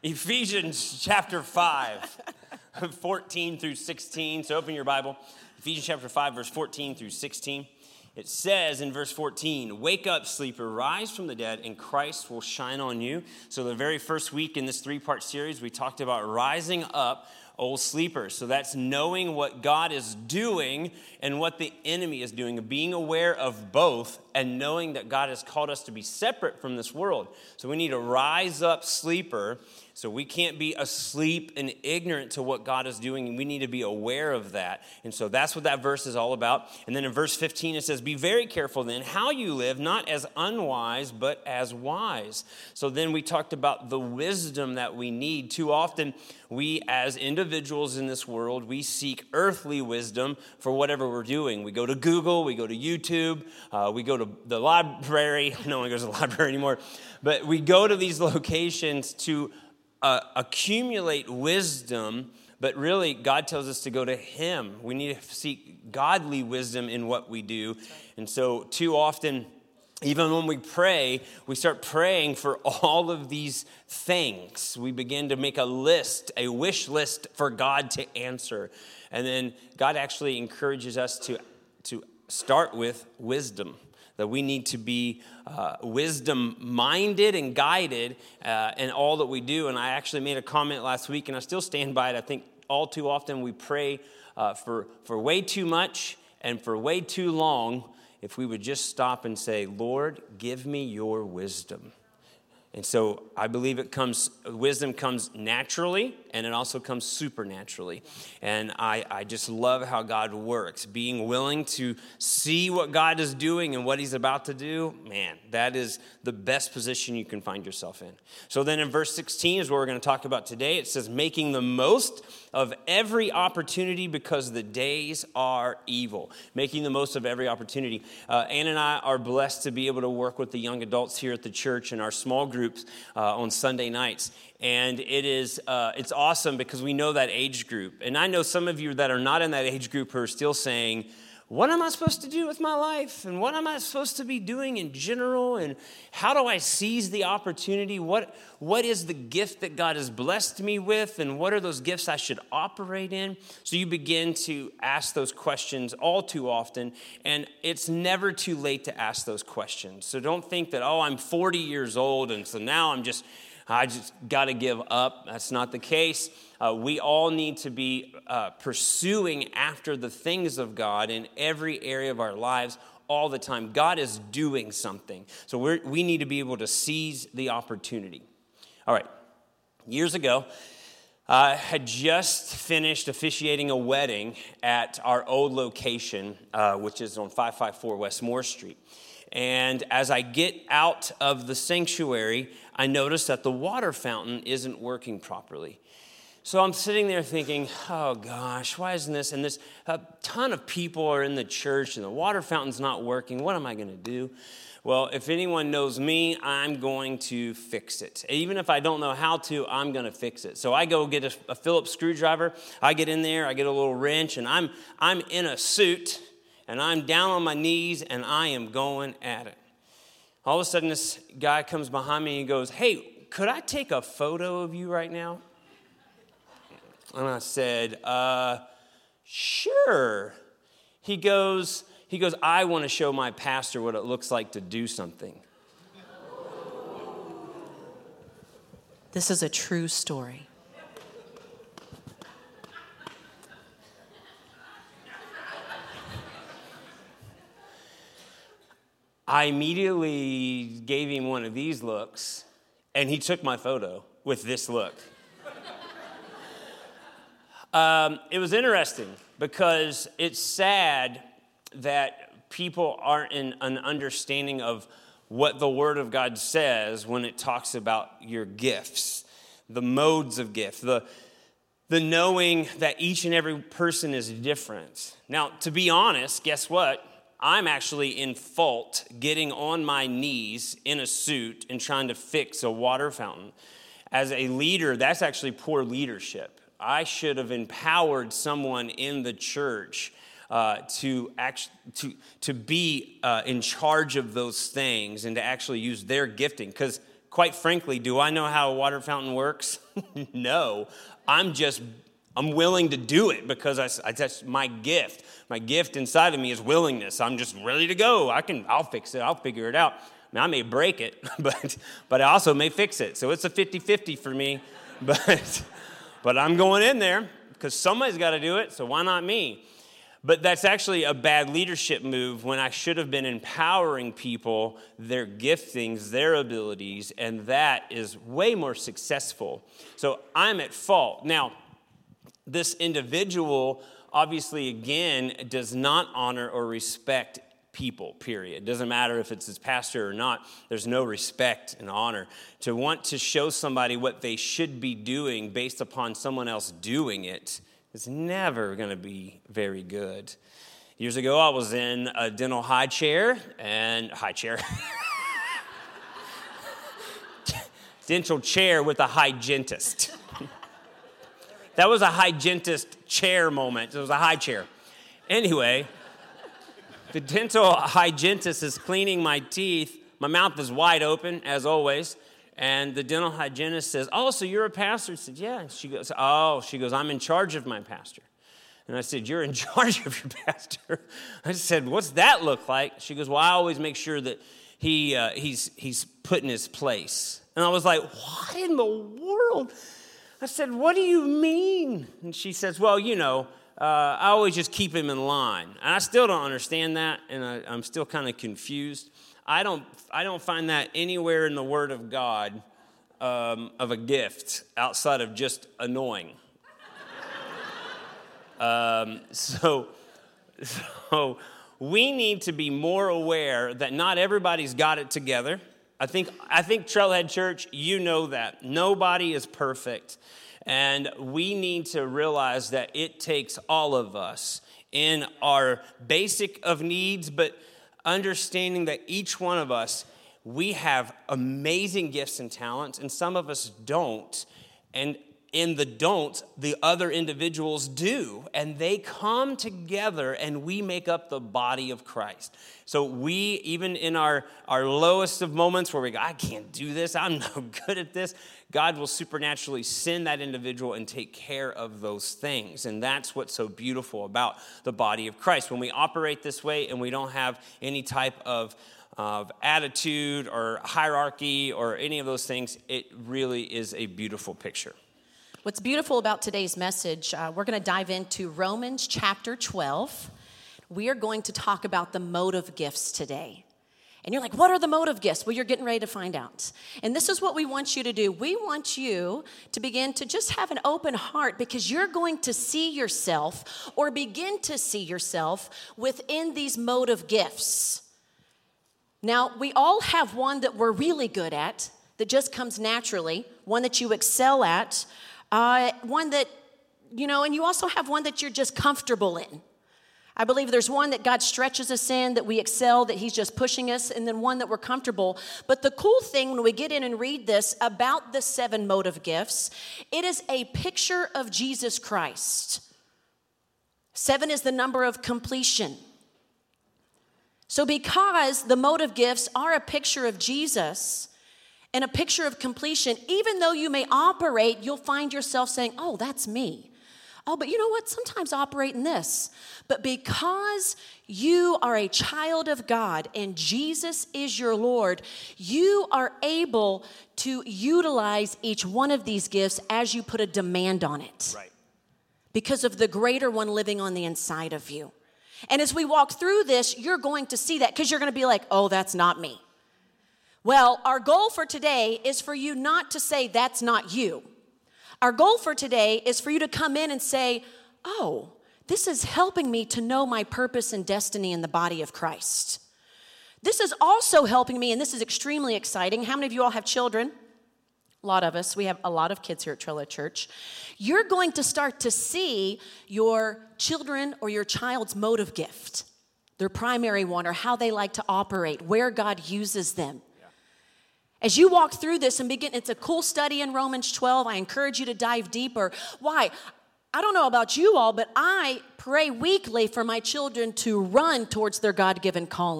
Ephesians chapter 5, 14 through 16. So open your Bible. Ephesians chapter 5, verse 14 through 16. It says in verse 14, "Wake up, sleeper, rise from the dead, and Christ will shine on you." So the very first week in this three-part series, we talked about rising up, old sleepers. So that's knowing what God is doing and what the enemy is doing, being aware of both and knowing that God has called us to be separate from this world. So we need to rise up, sleeper. So we can't be asleep and ignorant to what God is doing, and we need to be aware of that. And so that's what that verse is all about. And then in verse 15, it says, "Be very careful then how you live, not as unwise, but as wise." So then we talked about the wisdom that we need. Too often, we as individuals in this world, we seek earthly wisdom for whatever we're doing. We go to Google, we go to YouTube, we go to the library. No one goes to the library anymore. But we go to these locations to accumulate wisdom, but really God tells us to go to Him. We need to seek godly wisdom in what we do. And so too often, even when we pray, we start praying for all of these things. We begin to make a list, a wish list for God to answer. And then God actually encourages us to start with wisdom. That we need to be wisdom-minded and guided in all that we do. And I actually made a comment last week, and I still stand by it. I think all too often we pray for way too much and for way too long. If we would just stop and say, "Lord, give me your wisdom." And so I believe wisdom comes naturally, and it also comes supernaturally. And I just love how God works. Being willing to see what God is doing and what He's about to do, man, that is the best position you can find yourself in. So then in verse 16 is what we're going to talk about today. It says, "Making the most of every opportunity because the days are evil." Making the most of every opportunity. Ann and I are blessed to be able to work with the young adults here at the church in our small groups on Sunday nights. And it's awesome because we know that age group. And I know some of you that are not in that age group who are still saying, "What am I supposed to do with my life? And what am I supposed to be doing in general? And how do I seize the opportunity? What is the gift that God has blessed me with? And what are those gifts I should operate in?" So you begin to ask those questions all too often. And it's never too late to ask those questions. So don't think that, I'm 40 years old, and so now I just got to give up. That's not the case. We all need to be pursuing after the things of God in every area of our lives all the time. God is doing something. So we need to be able to seize the opportunity. All right. Years ago, I had just finished officiating a wedding at our old location, which is on 554 West Moore Street. And as I get out of the sanctuary, I notice that the water fountain isn't working properly. So I'm sitting there thinking, oh gosh, why isn't this? And a ton of people are in the church and the water fountain's not working. What am I going to do? Well, if anyone knows me, I'm going to fix it. Even if I don't know how to, I'm going to fix it. So I go get a Phillips screwdriver. I get in there, I get a little wrench, and I'm in a suit, and I'm down on my knees, and I am going at it. All of a sudden, this guy comes behind me and he goes, "Hey, could I take a photo of you right now?" And I said, "Sure." He goes, "I want to show my pastor what it looks like to do something." This is a true story. I immediately gave him one of these looks, and he took my photo with this look. It was interesting because it's sad that people aren't in an understanding of what the Word of God says when it talks about your gifts, the modes of gift, the knowing that each and every person is different. Now, to be honest, guess what? I'm actually in fault getting on my knees in a suit and trying to fix a water fountain. As a leader, that's actually poor leadership. I should have empowered someone in the church to be in charge of those things and to actually use their gifting. Because quite frankly, do I know how a water fountain works? No. I'm willing to do it because that's my gift. My gift inside of me is willingness. I'm just ready to go. I'll fix it. I'll figure it out. I may break it, but I also may fix it. So it's a 50-50 for me. But I'm going in there because somebody's got to do it, so why not me? But that's actually a bad leadership move when I should have been empowering people, their giftings, their abilities, and that is way more successful. So I'm at fault. Now, this individual, obviously, again, does not honor or respect people, period. Doesn't matter if it's his pastor or not. There's no respect and honor. To want to show somebody what they should be doing based upon someone else doing it is never going to be very good. Years ago, I was in a dental dental chair with a hygienist. That was a hygienist chair moment. It was a high chair. Anyway, the dental hygienist is cleaning my teeth. My mouth is wide open, as always. And the dental hygienist says, "Oh, so you're a pastor?" I said, "Yeah." She goes, "I'm in charge of my pastor." And I said, "You're in charge of your pastor?" I said, "What's that look like?" She goes, "Well, I always make sure that he's put in his place." And I was like, "What in the world?" I said, "What do you mean?" And she says, "Well, I always just keep him in line." And I still don't understand that, and I'm still kind of confused. I don't find that anywhere in the Word of God of a gift outside of just annoying. So we need to be more aware that not everybody's got it together. I think Trailhead Church, you know that. Nobody is perfect. And we need to realize that it takes all of us in our basic of needs, but understanding that each one of us, we have amazing gifts and talents, and some of us don't. And in the don'ts, the other individuals do. And they come together, and we make up the body of Christ. So we, even in our lowest of moments where we go, "I can't do this, I'm no good at this," God will supernaturally send that individual and take care of those things. And that's what's so beautiful about the body of Christ. When we operate this way and we don't have any type of attitude or hierarchy or any of those things, it really is a beautiful picture. What's beautiful about today's message, we're going to dive into Romans chapter 12. We are going to talk about the motive gifts today. And you're like, what are the motive gifts? Well, you're getting ready to find out. And this is what we want you to do. We want you to begin to just have an open heart because you're going to see yourself or begin to see yourself within these motive gifts. Now, we all have one that we're really good at that just comes naturally, one that you excel at, one that, and you also have one that you're just comfortable in. I believe there's one that God stretches us in, that we excel, that he's just pushing us, and then one that we're comfortable. But the cool thing when we get in and read this about the 7 motive gifts, it is a picture of Jesus Christ. 7 is the number of completion. So because the motive gifts are a picture of Jesus and a picture of completion, even though you may operate, you'll find yourself saying, "Oh, that's me. Oh, but you know what? Sometimes I operate in this." But because you are a child of God and Jesus is your Lord, you are able to utilize each one of these gifts as you put a demand on it. Right. Because of the greater one living on the inside of you. And as we walk through this, you're going to see that because you're going to be like, "Oh, that's not me." Well, our goal for today is for you not to say that's not you. Our goal for today is for you to come in and say, "Oh, this is helping me to know my purpose and destiny in the body of Christ. This is also helping me," and this is extremely exciting. How many of you all have children? A lot of us. We have a lot of kids here at Trailhead Church. You're going to start to see your children or your child's motive gift, their primary one, or how they like to operate, where God uses them. As you walk through this and begin, it's a cool study in Romans 12. I encourage you to dive deeper. Why? I don't know about you all, but I pray weekly for my children to run towards their God-given calling.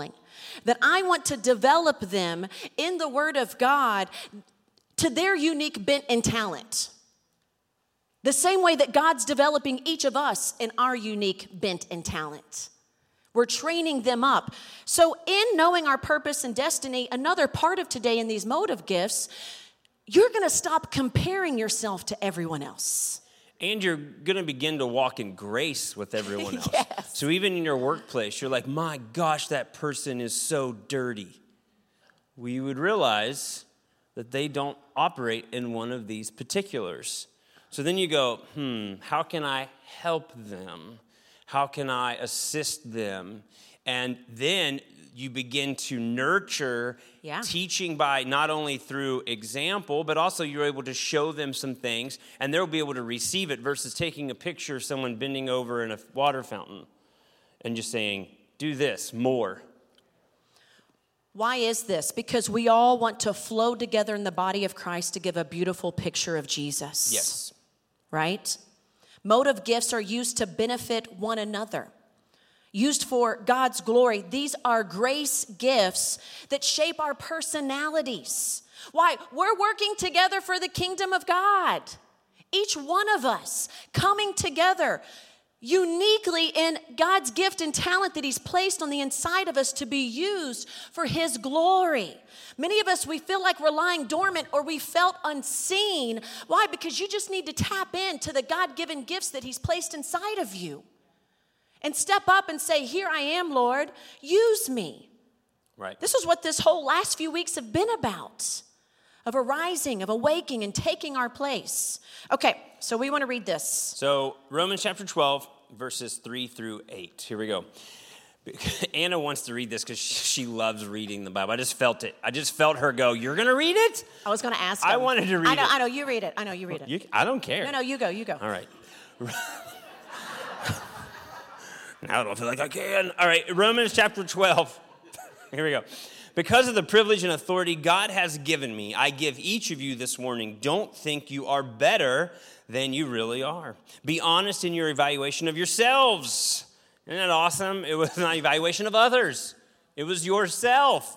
that I want to develop them in the Word of God to their unique bent and talent. The same way that God's developing each of us in our unique bent and talent. We're training them up. So in knowing our purpose and destiny, another part of today in these motive gifts, you're going to stop comparing yourself to everyone else. And you're going to begin to walk in grace with everyone else. Yes. So even in your workplace, you're like, my gosh, that person is so dirty. We would realize that they don't operate in one of these particulars. So then you go, how can I help them? How can I assist them? And then you begin to nurture teaching by not only through example, but also you're able to show them some things, and they'll be able to receive it versus taking a picture of someone bending over in a water fountain and just saying, do this more. Why is this? Because we all want to flow together in the body of Christ to give a beautiful picture of Jesus. Yes. Right? Motive gifts are used to benefit one another. Used for God's glory. These are grace gifts that shape our personalities. Why? We're working together for the kingdom of God. Each one of us coming together uniquely in God's gift and talent that He's placed on the inside of us to be used for His glory. Many of us, we feel like we're lying dormant or we felt unseen. Why? Because you just need to tap into the God-given gifts that He's placed inside of you. And step up and say, here I am, Lord, use me. Right. This is what this whole last few weeks have been about. Of arising, of awaking, and taking our place. Okay, so we want to read this. So Romans chapter 12, verses 3 through 8. Here we go. Anna wants to read this because she loves reading the Bible. I just felt it. I just felt her go, you're going to read it? I was going to ask I wanted to read it. I know, you read it. I know, you read it. I don't care. No, you go. All right. Now I don't feel like I can. All right, Romans chapter 12. Here we go. Because of the privilege and authority God has given me, I give each of you this morning, don't think you are better than you really are. Be honest in your evaluation of yourselves. Isn't that awesome? It was not an evaluation of others. It was yourself.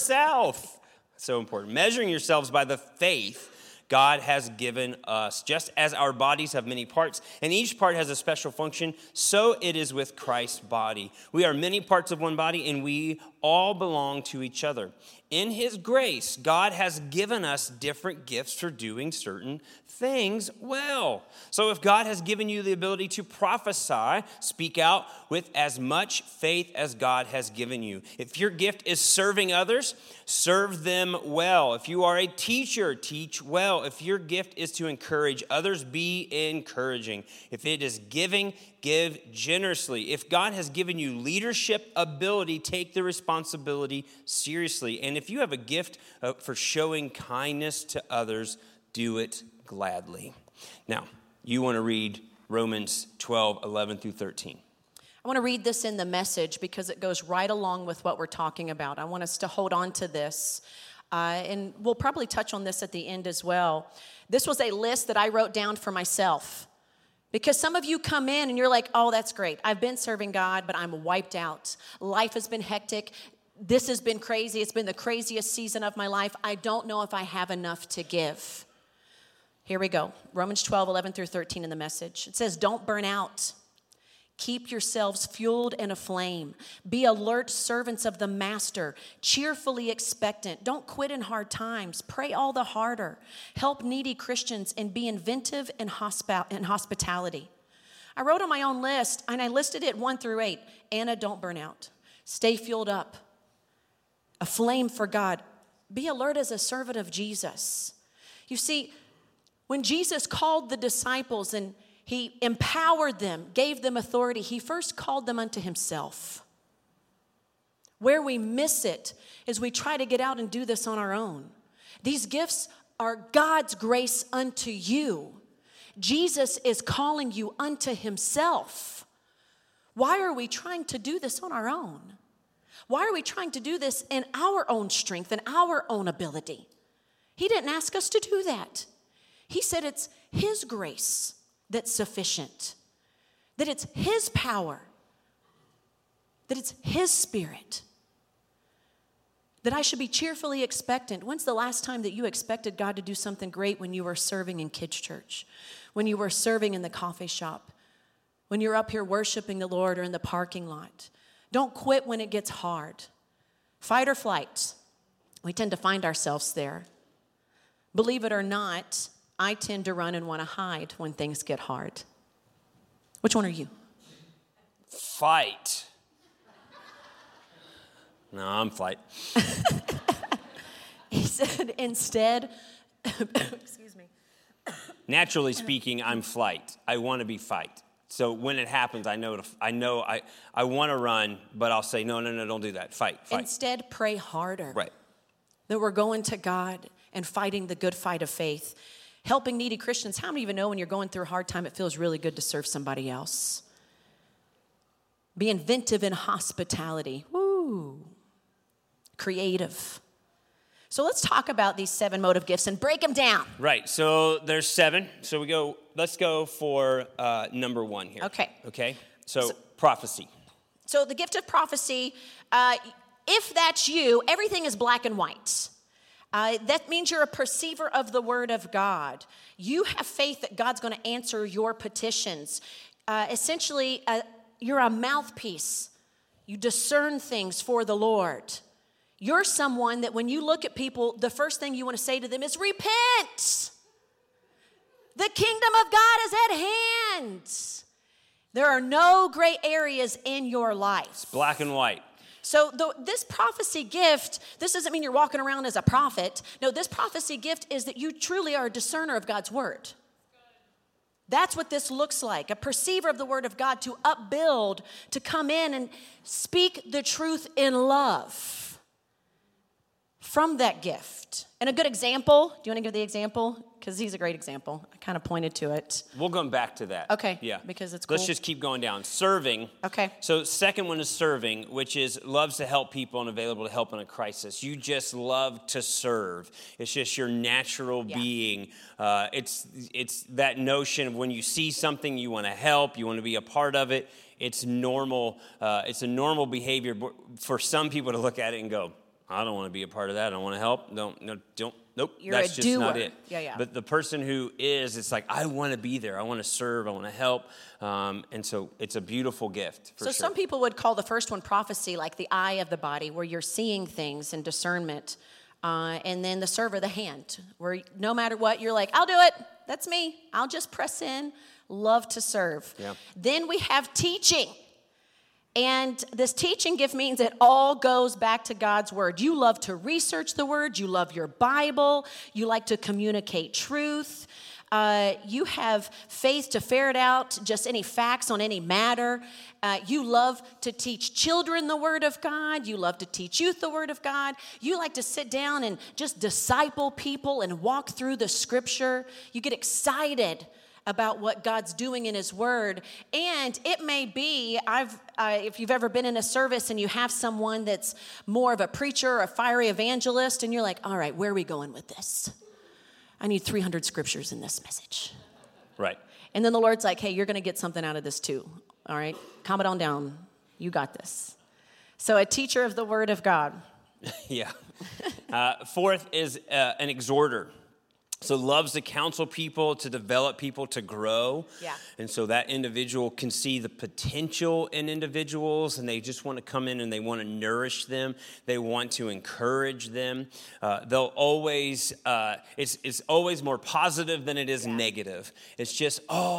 So important. Measuring yourselves by the faith God has given us. Just as our bodies have many parts, and each part has a special function, so it is with Christ's body. We are many parts of one body, and we all belong to each other. In His grace, God has given us different gifts for doing certain things well. So if God has given you the ability to prophesy, speak out with as much faith as God has given you. If your gift is serving others, serve them well. If you are a teacher, teach well. If your gift is to encourage others, be encouraging. If it is giving, give generously. If God has given you leadership ability, take the responsibility seriously. And if you have a gift for showing kindness to others, do it gladly. Now, you want to read Romans 12, 11 through 13. I want to read this in the Message because it goes right along with what we're talking about. I want us to hold on to this. And we'll probably touch on this at the end as well. This was a list that I wrote down for myself. Because some of you come in and you're like, oh, that's great. I've been serving God, but I'm wiped out. Life has been hectic. This has been crazy. It's been the craziest season of my life. I don't know if I have enough to give. Here we go. Romans 12, 11 through 13 in the Message. It says, don't burn out. Keep yourselves fueled and aflame. Be alert servants of the Master, cheerfully expectant. Don't quit in hard times. Pray all the harder. Help needy Christians and be inventive in hospitality. I wrote on my own list, and I listed it 1 through 8. Anna, don't burn out. Stay fueled up. Aflame for God. Be alert as a servant of Jesus. You see, when Jesus called the disciples and He empowered them, gave them authority, He first called them unto Himself. Where we miss it is we try to get out and do this on our own. These gifts are God's grace unto you. Jesus is calling you unto Himself. Why are we trying to do this on our own? Why are we trying to do this in our own strength and our own ability? He didn't ask us to do that. He said it's His grace that's sufficient, that it's His power, that it's His Spirit. That I should be cheerfully expectant. When's the last time that you expected God to do something great when you were serving in kids' church? When you were serving in the coffee shop? When you're up here worshiping the Lord or in the parking lot? Don't quit when it gets hard. Fight or flight. We tend to find ourselves there. Believe it or not, I tend to run and want to hide when things get hard. Which one are you? Fight. No, I'm flight. He said instead, excuse me. Naturally speaking, I'm flight. I want to be fight. So when it happens, I want to run, but I'll say, no, don't do that. Fight. Instead, pray harder. Right. That we're going to God and fighting the good fight of faith. Helping needy Christians. How many of you know when you're going through a hard time, it feels really good to serve somebody else? Be inventive in hospitality. Woo. Creative. So let's talk about these 7 motive gifts and break them down. Right. So there's 7. So let's go for number 1 here. Okay. So prophecy. So the gift of prophecy, if that's you, everything is black and white. That means you're a perceiver of the word of God. You have faith that God's going to answer your petitions. Essentially, you're a mouthpiece. You discern things for the Lord. You're someone that when you look at people, the first thing you want to say to them is, repent. The kingdom of God is at hand. There are no gray areas in your life. It's black and white. So this prophecy gift, this doesn't mean you're walking around as a prophet. No, this prophecy gift is that you truly are a discerner of God's word. That's what this looks like, a perceiver of the word of God, to upbuild, to come in and speak the truth in love from that gift. And a good example, do you want to give the example? Because he's a great example. I kind of pointed to it. We'll go back to that. Okay. Yeah. Because it's cool. Let's just keep going down. Serving. Okay. So second one is serving, which is loves to help people and available to help in a crisis. You just love to serve. It's just your natural being. It's that notion of when you see something, you want to help, you want to be a part of it. It's normal. It's a normal behavior for some people to look at it and go, I don't want to be a part of that. I don't want to help. Nope. You're That's a just doer. not it. Yeah. But the person who is, it's like, I want to be there. I want to serve. I want to help. And so it's a beautiful gift. For so sure. some people would call the first one prophecy, like the eye of the body, where you're seeing things and discernment. And then the server, the hand, where no matter what, you're like, I'll do it. That's me. I'll just press in. Love to serve. Yeah. Then we have teaching. And this teaching gift means it all goes back to God's word. You love to research the word. You love your Bible. You like to communicate truth. You have faith to ferret out just any facts on any matter. You love to teach children the word of God. You love to teach youth the word of God. You like to sit down and just disciple people and walk through the scripture. You get excited about what God's doing in his word. And it may be, if you've ever been in a service and you have someone that's more of a preacher or a fiery evangelist, and you're like, all right, where are we going with this? I need 300 scriptures in this message. Right. And then the Lord's like, hey, you're going to get something out of this too. All right, calm it on down. You got this. So a teacher of the word of God. Yeah. Fourth is an exhorter. So loves to counsel people, to develop people, to grow. Yeah. And so that individual can see the potential in individuals, and they just want to come in and they want to nourish them. They want to encourage them. They'll always, it's always more positive than it is negative. It's just,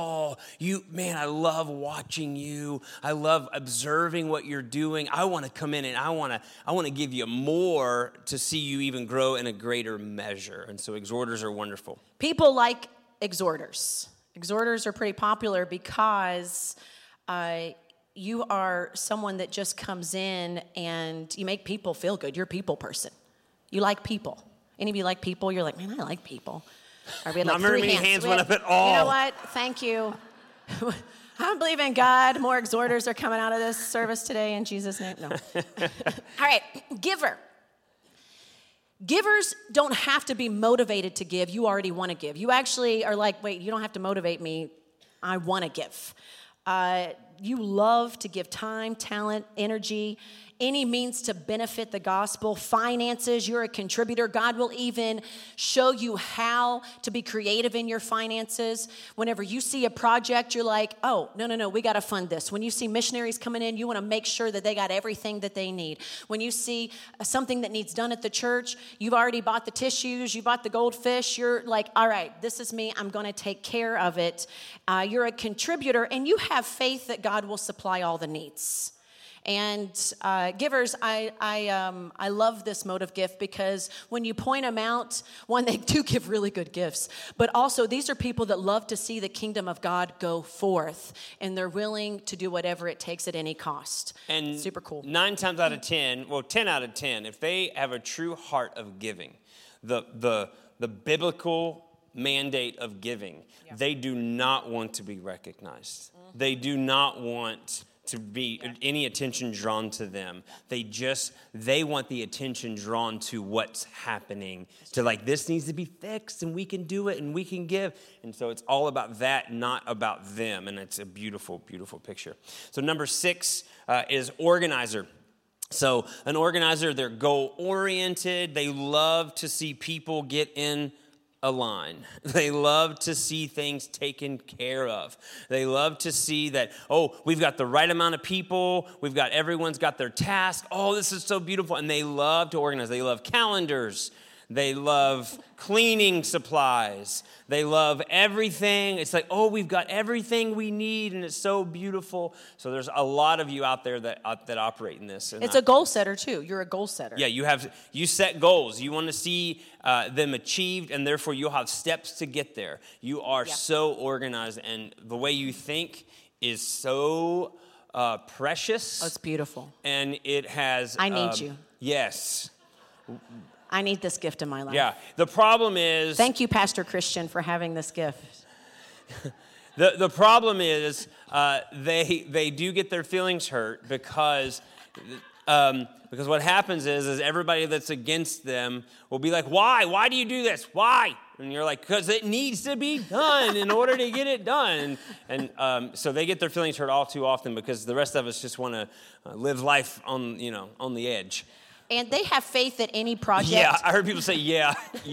I love watching you. I love observing what you're doing. I want to come in and I want to give you more to see you even grow in a greater measure. And so exhorters are wonderful. People like exhorters. Exhorters are pretty popular because you are someone that just comes in and you make people feel good. You're a people person. You like people. Any of you like people? You're like, man, I like people. Or we had like Not very many hands went up at all. You know what? Thank you. I believe in God. More exhorters are coming out of this service today in Jesus' name. No. All right, giver. Givers don't have to be motivated to give. You already want to give. You actually are like, wait, you don't have to motivate me. I want to give. you love to give time, talent, energy, any means to benefit the gospel, finances, you're a contributor. God will even show you how to be creative in your finances. Whenever you see a project, you're like, oh, no, we got to fund this. When you see missionaries coming in, you want to make sure that they got everything that they need. When you see something that needs done at the church, you've already bought the tissues, you bought the goldfish, you're like, all right, this is me, I'm going to take care of it. You're a contributor, and you have faith that God will supply all the needs. And givers, I love this motive gift because when you point them out, one, they do give really good gifts, but also these are people that love to see the kingdom of God go forth, and they're willing to do whatever it takes at any cost. And super cool. 10 out of 10, if they have a true heart of giving, the biblical mandate of giving, they do not want to be recognized. Mm-hmm. They do not want to be any attention drawn to them. They want the attention drawn to what's happening, to like, this needs to be fixed and we can do it and we can give. And so it's all about that, not about them. And it's a beautiful, beautiful picture. So number 6 is organizer. So an organizer, they're goal-oriented. They love to see people get in a line. They love to see things taken care of. They love to see that, we've got the right amount of people. Everyone's got their task. Oh, this is so beautiful. And they love to organize. They love calendars. They love cleaning supplies. They love everything. It's like, we've got everything we need, and it's so beautiful. So there's a lot of you out there that operate in this. It's a goal setter too. You're a goal setter. Yeah, you set goals. You want to see them achieved, and therefore you'll have steps to get there. You are so organized, and the way you think is so precious. Oh, it's beautiful. And it has... I need you. Yes. I need this gift in my life. Yeah. The problem is... Thank you, Pastor Christian, for having this gift. The problem is they do get their feelings hurt because what happens is everybody that's against them will be like, why? Why do you do this? Why? And you're like, because it needs to be done in order to get it done. And so they get their feelings hurt all too often because the rest of us just want to live life on the edge. And they have faith that any project... Yeah, I heard people say, yeah.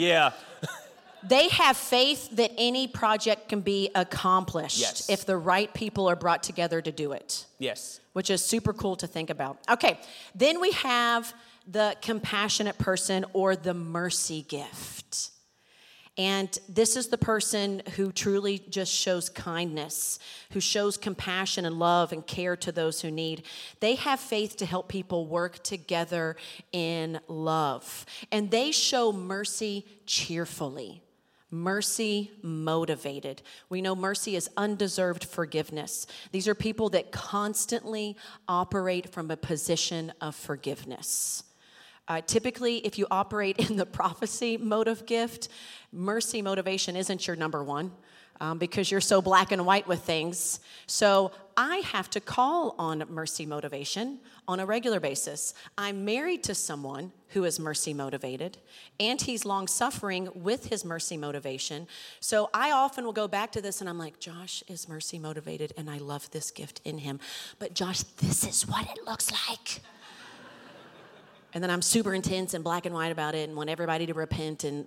They have faith that any project can be accomplished if the right people are brought together to do it. Yes. Which is super cool to think about. Okay, then we have the compassionate person or the mercy gift. And this is the person who truly just shows kindness, who shows compassion and love and care to those who need. They have faith to help people work together in love. And they show mercy cheerfully, mercy motivated. We know mercy is undeserved forgiveness. These are people that constantly operate from a position of forgiveness. Typically, if you operate in the prophecy motive gift, mercy motivation isn't your number one because you're so black and white with things. So I have to call on mercy motivation on a regular basis. I'm married to someone who is mercy motivated, and he's long-suffering with his mercy motivation. So I often will go back to this, and I'm like, Josh is mercy motivated, and I love this gift in him. But Josh, this is what it looks like. And then I'm super intense and black and white about it and want everybody to repent and,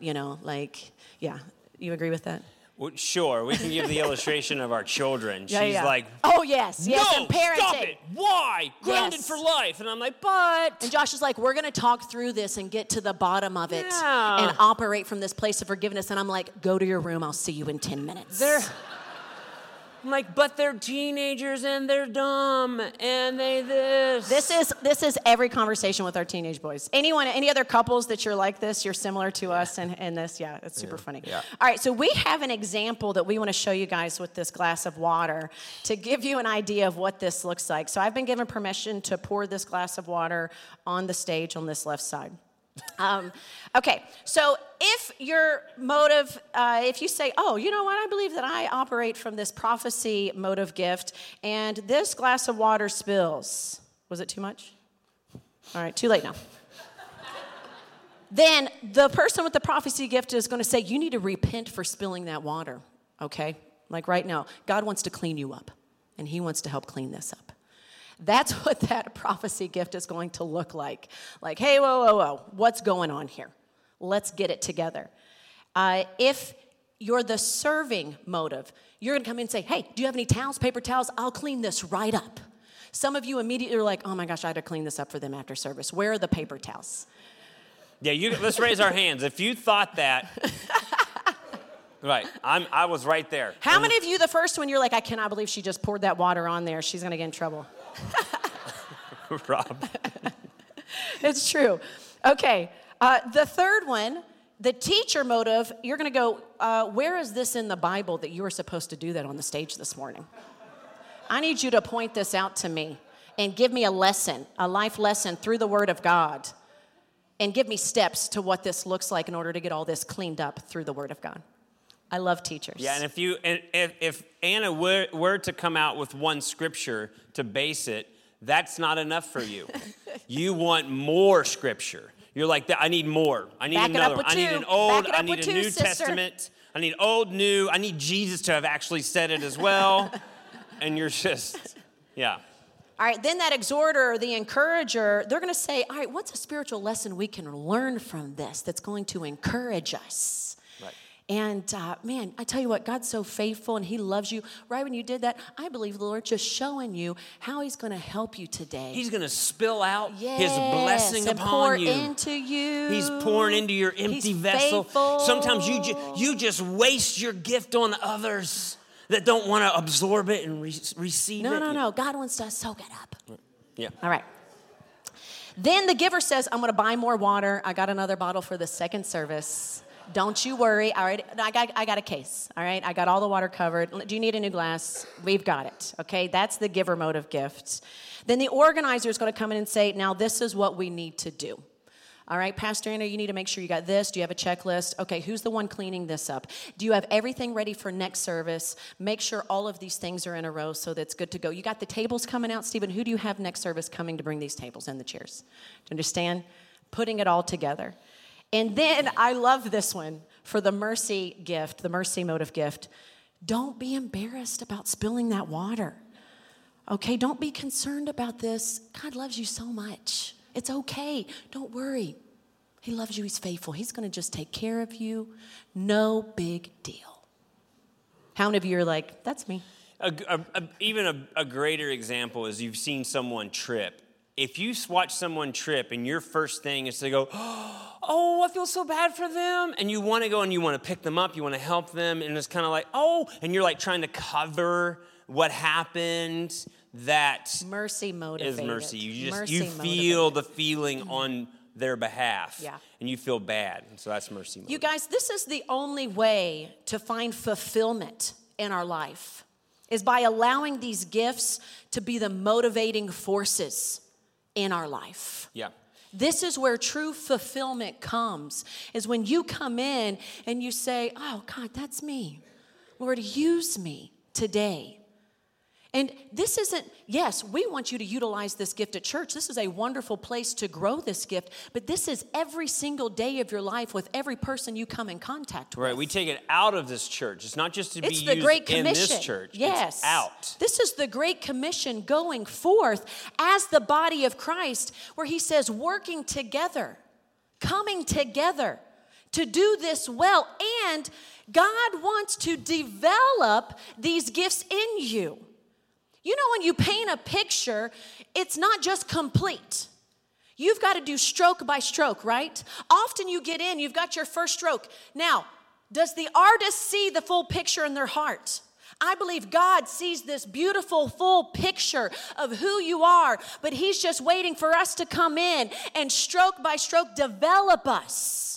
you agree with that? Well, sure, we can give the illustration of our children. She's like, oh, yes, no, and parenting. Stop it. Why? Grounded for life. And I'm like, but. And Josh is like, we're going to talk through this and get to the bottom of it and operate from this place of forgiveness. And I'm like, go to your room. I'll see you in 10 minutes. I'm like, but they're teenagers and they're dumb and they this. This is every conversation with our teenage boys. Any other couples that you're like this, you're similar to us and this, it's super funny. Yeah. All right, so we have an example that we want to show you guys with this glass of water to give you an idea of what this looks like. So I've been given permission to pour this glass of water on the stage on this left side. Okay, so if your motive, if you say, oh, you know what, I believe that I operate from this prophecy motive gift, and this glass of water spills. Was it too much? All right, too late now. Then the person with the prophecy gift is going to say, you need to repent for spilling that water, okay? Like right now, God wants to clean you up. and he wants to help clean this up. That's what that prophecy gift is going to look like. Like, hey, whoa, what's going on here? Let's get it together. If you're the serving motive, you're going to come in and say, hey, do you have any towels, paper towels? I'll clean this right up. Some of you immediately are like, oh my gosh, I had to clean this up for them after service. Where are the paper towels? Yeah, let's raise our hands. If you thought that, right, I was right there. How many of you, the first one, you're like, I cannot believe she just poured that water on there. She's going to get in trouble. Rob. It's true. Okay, the third one, the teacher motive, you're going to go, where is this in the Bible that you were supposed to do that on the stage this morning? I need you to point this out to me and give me a lesson, a life lesson through the Word of God, and give me steps to what this looks like in order to get all this cleaned up through the Word of God. I love teachers. Yeah, and if Anna were to come out with one scripture to base it, that's not enough for you. You want more scripture. You're like, I need more. I need another one. I need an old, I need a New Testament. I need old, new. I need Jesus to have actually said it as well. And you're just, yeah. All right, then that exhorter, the encourager, they're going to say, all right, what's a spiritual lesson we can learn from this that's going to encourage us? Right. And man, I tell you what, God's so faithful and he loves you. Right when you did that, I believe the Lord's just showing you how he's going to help you today. He's going to spill out yes, his blessing and upon pour you. into you. He's pouring into your empty vessel. Faithful. Sometimes you just waste your gift on others that don't want to absorb it and receive it. No. God wants to soak it up. Yeah. All right. Then the giver says, I'm going to buy more water. I got another bottle for the second service. Don't you worry. All right, I got a case. All right, I got all the water covered. Do you need a new glass? We've got it. Okay, that's the giver mode of gifts. Then the organizer is going to come in and say, now this is what we need to do. All right, Pastor Anna, you need to make sure you got this. Do you have a checklist? Okay, who's the one cleaning this up? Do you have everything ready for next service? Make sure all of these things are in a row so that's good to go. You got the tables coming out, Stephen. Who do you have next service coming to bring these tables and the chairs? Do you understand? Putting it all together. And then I love this one for the mercy gift, the mercy motive gift. Don't be embarrassed about spilling that water. Okay, don't be concerned about this. God loves you so much. It's okay. Don't worry. He loves you. He's faithful. He's going to just take care of you. No big deal. How many of you are like, that's me? Even a greater example is you've seen someone trip. If you watch someone trip and your first thing is to go, oh, I feel so bad for them. And you want to go and you want to pick them up. You want to help them. And it's kind of like, oh, and you're like trying to cover what happened. That mercy motivated. Is mercy. You feel the feeling on their behalf. Yeah. And you feel bad. And so that's mercy motivated. You guys, this is the only way to find fulfillment in our life is by allowing these gifts to be the motivating forces in our life. Yeah. This is where true fulfillment comes, is when you come in and you say, oh, God, that's me. Lord, use me today. And this isn't, yes, we want you to utilize this gift at church. This is a wonderful place to grow this gift, but this is every single day of your life with every person you come in contact with. Right, we take it out of this church. It's not just to be used in this church. Yes. It's out. This is the Great Commission going forth as the body of Christ, where he says working together, coming together to do this well. And God wants to develop these gifts in you. You know, when you paint a picture, it's not just complete. You've got to do stroke by stroke, right? Often you get in, you've got your first stroke. Now, does the artist see the full picture in their heart? I believe God sees this beautiful full picture of who you are, but he's just waiting for us to come in and stroke by stroke develop us.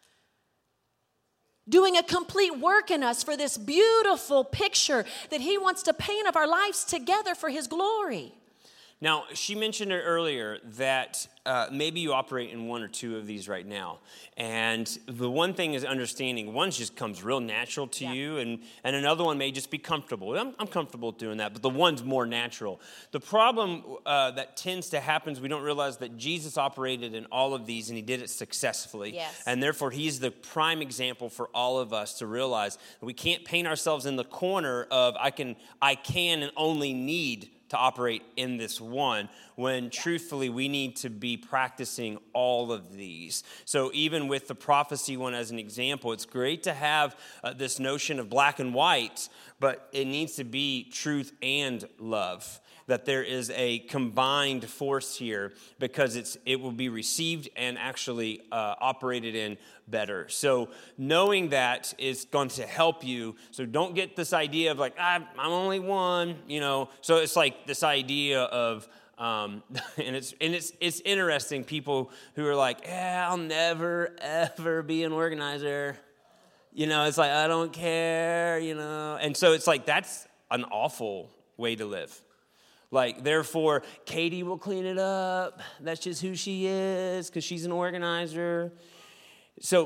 Doing a complete work in us for this beautiful picture that he wants to paint of our lives together for his glory. Now, she mentioned it earlier that maybe you operate in one or two of these right now. And the one thing is understanding one just comes real natural to you, and another one may just be comfortable. I'm comfortable doing that, but the one's more natural. The problem that tends to happen is we don't realize that Jesus operated in all of these, and he did it successfully. Yes. And therefore, he's the prime example for all of us to realize that we can't paint ourselves in the corner of I can and only need to operate in this one, when truthfully we need to be practicing all of these. So even with the prophecy one as an example, it's great to have this notion of black and white, but it needs to be truth and love. That there is a combined force here, because it will be received and actually operated in better. So knowing that is going to help you. So don't get this idea of like, I'm only one, So it's like this idea of, and it's interesting, people who are like, I'll never, ever be an organizer. It's like, I don't care, And so it's like, that's an awful way to live. Like, therefore, Katie will clean it up. That's just who she is, because she's an organizer. So,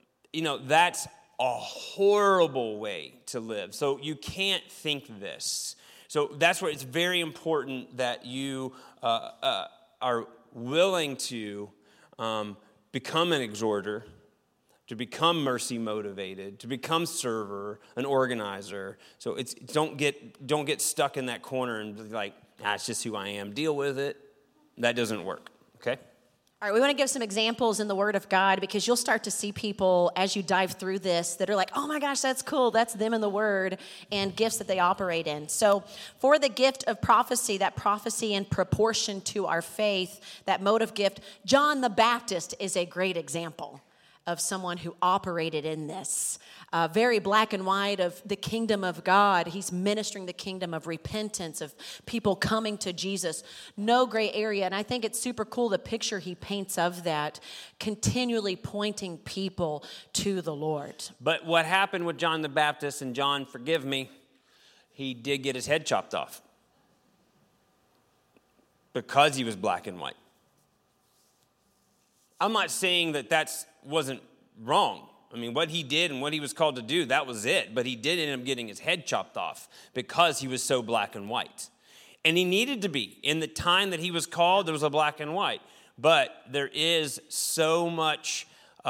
that's a horrible way to live. So you can't think this. So that's where it's very important that you are willing to become an exhorter, to become mercy motivated, to become server, an organizer. So don't get stuck in that corner and be like, it's just who I am. Deal with it. That doesn't work. Okay? All right, we want to give some examples in the Word of God, because you'll start to see people as you dive through this that are like, oh my gosh, that's cool. That's them in the Word, and gifts that they operate in. So for the gift of prophecy, that prophecy in proportion to our faith, that motive gift, John the Baptist is a great example of someone who operated in this. Very black and white of the kingdom of God. He's ministering the kingdom of repentance, of people coming to Jesus. No gray area. And I think it's super cool, the picture he paints of that, continually pointing people to the Lord. But what happened with John the Baptist, and John, forgive me, he did get his head chopped off because he was black and white. I'm not saying that wasn't wrong. I mean, what he did and what he was called to do, that was it. But he did end up getting his head chopped off because he was so black and white. And he needed to be. In the time that he was called, there was a black and white. But there is so much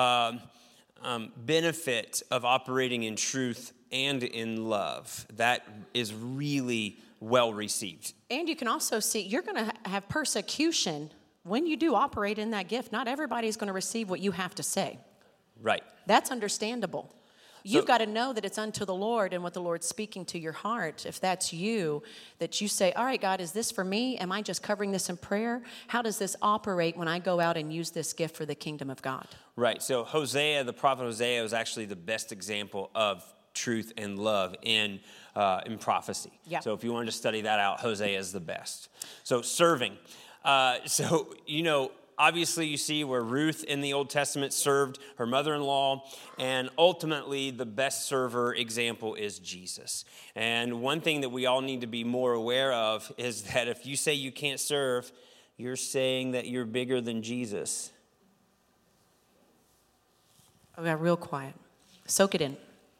benefit of operating in truth and in love. That is really well received. And you can also see, you're going to have persecution when you do operate in that gift. Not everybody's going to receive what you have to say. Right. That's understandable. You've got to know that it's unto the Lord and what the Lord's speaking to your heart. If that's you, that you say, all right, God, is this for me? Am I just covering this in prayer? How does this operate when I go out and use this gift for the kingdom of God? Right. So Hosea, the prophet Hosea, was actually the best example of truth and love in prophecy. Yeah. So if you wanted to study that out, Hosea is the best. So serving. Obviously you see where Ruth in the Old Testament served her mother-in-law, and ultimately the best server example is Jesus. And one thing that we all need to be more aware of is that if you say you can't serve, you're saying that you're bigger than Jesus. I got real quiet. Soak it in.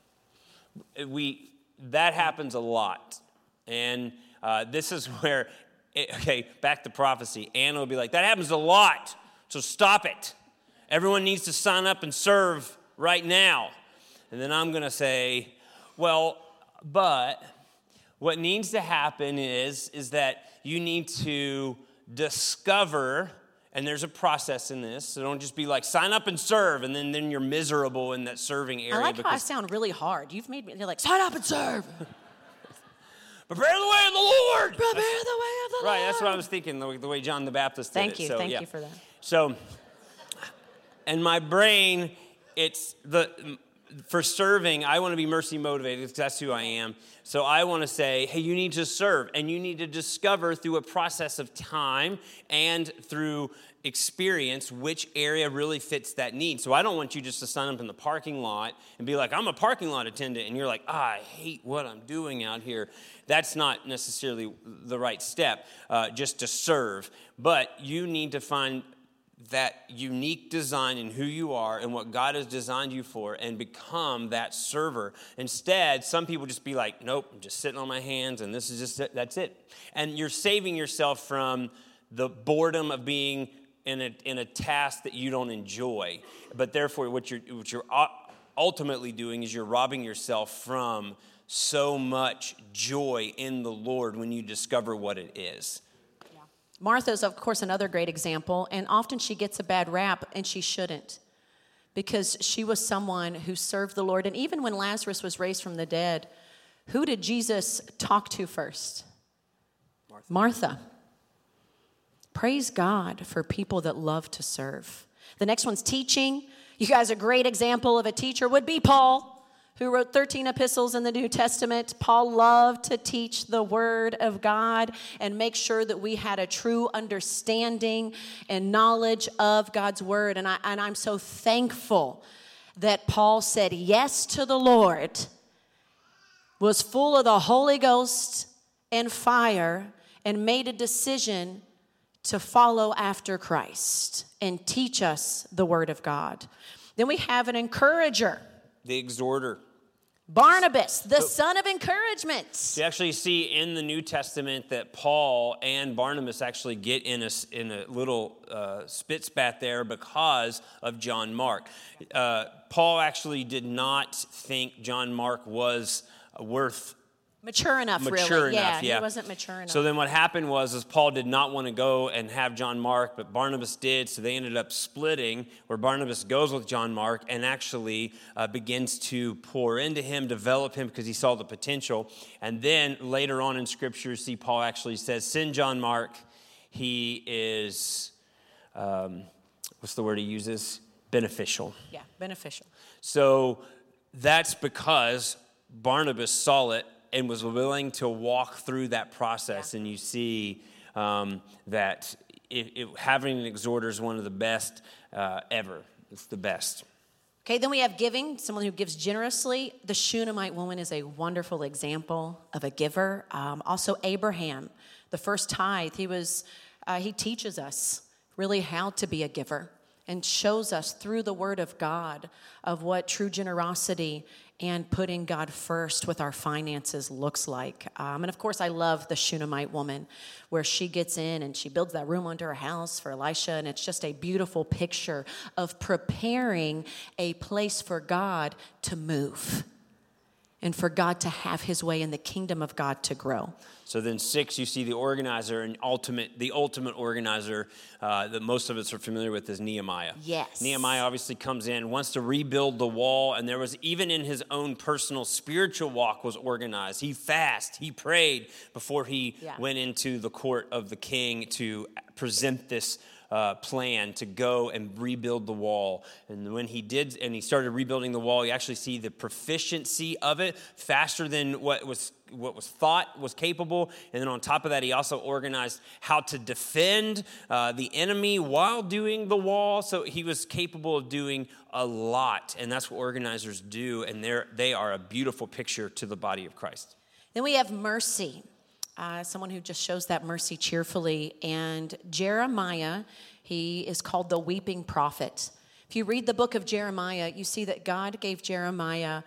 That happens a lot. And this is where... Okay, back to prophecy. Anna will be like, that happens a lot, so stop it. Everyone needs to sign up and serve right now. And then I'm going to say, well, but what needs to happen is that you need to discover, and there's a process in this, so don't just be like, sign up and serve, and then you're miserable in that serving area. I like how I sound really hard. You've made me, you're like, sign up and serve. Prepare the way of the Lord. Prepare the way of the Lord. Right, that's what I was thinking, the way John the Baptist did Thank you for that. So, in my brain, it's for serving, I want to be mercy motivated because that's who I am. So I want to say, hey, you need to serve, and you need to discover through a process of time and through experience which area really fits that need. So I don't want you just to sign up in the parking lot and be like, I'm a parking lot attendant, and you're like, I hate what I'm doing out here. That's not necessarily the right step, just to serve. But you need to find that unique design in who you are and what God has designed you for and become that server. Instead, some people just be like, nope, I'm just sitting on my hands and this is just it, that's it. And you're saving yourself from the boredom of being in a task that you don't enjoy. But therefore, what you're ultimately doing is you're robbing yourself from so much joy in the Lord when you discover what it is. Martha is, of course, another great example, and often she gets a bad rap, and she shouldn't, because she was someone who served the Lord. And even when Lazarus was raised from the dead, who did Jesus talk to first? Martha. Praise God for people that love to serve. The next one's teaching. You guys, a great example of a teacher would be Paul, who wrote 13 epistles in the New Testament. Paul loved to teach the Word of God and make sure that we had a true understanding and knowledge of God's Word. And I'm so thankful that Paul said yes to the Lord, was full of the Holy Ghost and fire, and made a decision to follow after Christ and teach us the Word of God. Then we have an encourager. The exhorter. Barnabas, the son of encouragement. You actually see in the New Testament that Paul and Barnabas actually get in a little spit spat there because of John Mark. Paul actually did not think John Mark was worth Mature enough, really. Yeah, he wasn't mature enough. So then what happened was Paul did not want to go and have John Mark, but Barnabas did, so they ended up splitting, where Barnabas goes with John Mark and actually begins to pour into him, develop him, because he saw the potential. And then later on in Scripture, see Paul actually says, send John Mark. He is, what's the word he uses? Beneficial. Yeah, beneficial. So that's because Barnabas saw it and was willing to walk through that process. Yeah. And you see that having an exhorter is one of the best ever. It's the best. Okay, then we have giving, someone who gives generously. The Shunammite woman is a wonderful example of a giver. Also Abraham, the first tithe, he teaches us really how to be a giver and shows us through the Word of God of what true generosity and putting God first with our finances looks like. And of course, I love the Shunammite woman, where she gets in and she builds that room under her house for Elisha, and it's just a beautiful picture of preparing a place for God to move and for God to have his way in the kingdom of God to grow. So then 6, you see the organizer, and the ultimate organizer that most of us are familiar with is Nehemiah. Yes. Nehemiah obviously comes in, wants to rebuild the wall, and there was, even in his own personal spiritual walk, was organized. He fasted, he prayed before he went into the court of the king to present this plan to go and rebuild the wall. And when he did, and he started rebuilding the wall, you actually see the proficiency of it faster than what was thought was capable. And then on top of that, he also organized how to defend the enemy while doing the wall. So he was capable of doing a lot. And that's what organizers do. And they are a beautiful picture to the body of Christ. Then we have mercy. Someone who just shows that mercy cheerfully. And Jeremiah, he is called the weeping prophet. If you read the book of Jeremiah, you see that God gave Jeremiah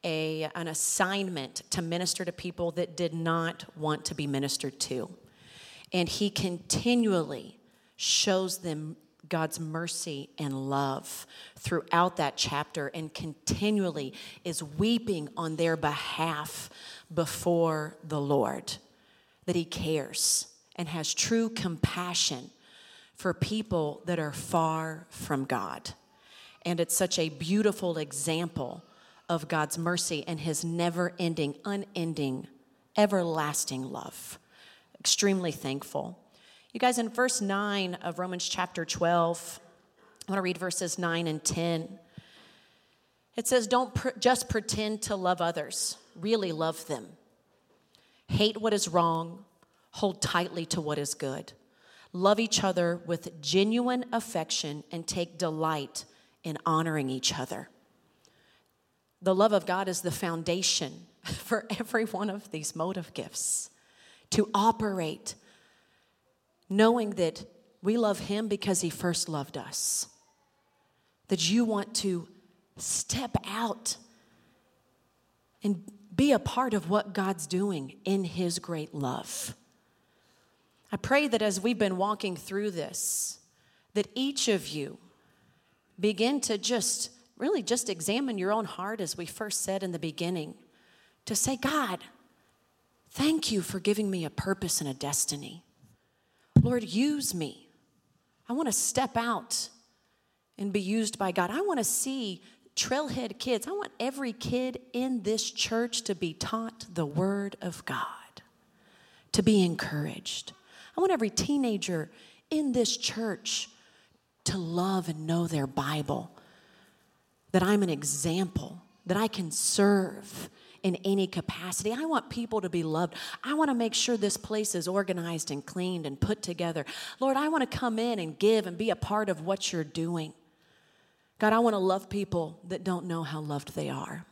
an assignment to minister to people that did not want to be ministered to. And he continually shows them God's mercy and love throughout that chapter, and continually is weeping on their behalf before the Lord. That he cares and has true compassion for people that are far from God. And it's such a beautiful example of God's mercy and his never-ending, unending, everlasting love. Extremely thankful. You guys, in verse 9 of Romans chapter 12, I want to read verses 9 and 10. It says, don't just pretend to love others. Really love them. Hate what is wrong. Hold tightly to what is good. Love each other with genuine affection and take delight in honoring each other. The love of God is the foundation for every one of these motive gifts. To operate knowing that we love him because he first loved us. That you want to step out and be a part of what God's doing in his great love. I pray that as we've been walking through this, that each of you begin to just examine your own heart, as we first said in the beginning, to say, God, thank you for giving me a purpose and a destiny. Lord, use me. I want to step out and be used by God. I want to see Trailhead kids. I want every kid in this church to be taught the word of God, to be encouraged. I want every teenager in this church to love and know their Bible, that I'm an example, that I can serve in any capacity. I want people to be loved. I want to make sure this place is organized and cleaned and put together. Lord, I want to come in and give and be a part of what you're doing. God, I want to love people that don't know how loved they are.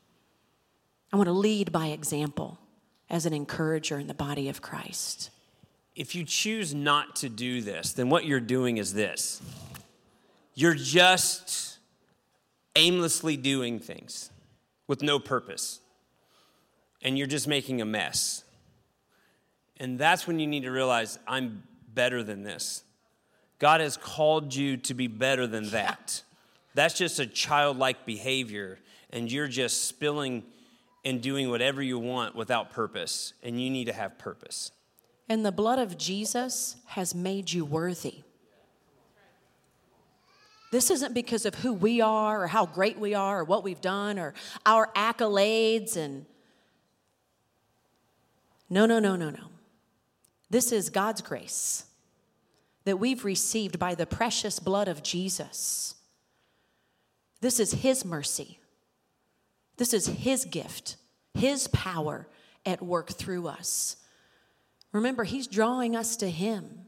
I want to lead by example as an encourager in the body of Christ. If you choose not to do this, then what you're doing is this. You're just aimlessly doing things with no purpose. And you're just making a mess. And that's when you need to realize, I'm better than this. God has called you to be better than that. That's just a childlike behavior, and you're just spilling and doing whatever you want without purpose, and you need to have purpose. And the blood of Jesus has made you worthy. This isn't because of who we are or how great we are or what we've done or our accolades and No. This is God's grace that we've received by the precious blood of Jesus. This is his mercy. This is his gift, his power at work through us. Remember, he's drawing us to him.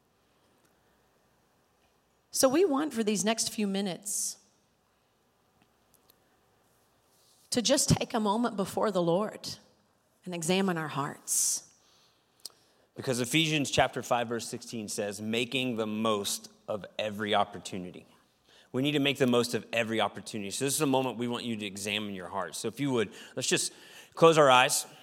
So we want for these next few minutes to just take a moment before the Lord and examine our hearts. Because Ephesians chapter 5, verse 16 says, making the most of every opportunity. We need to make the most of every opportunity. So this is a moment we want you to examine your heart. So if you would, let's just close our eyes.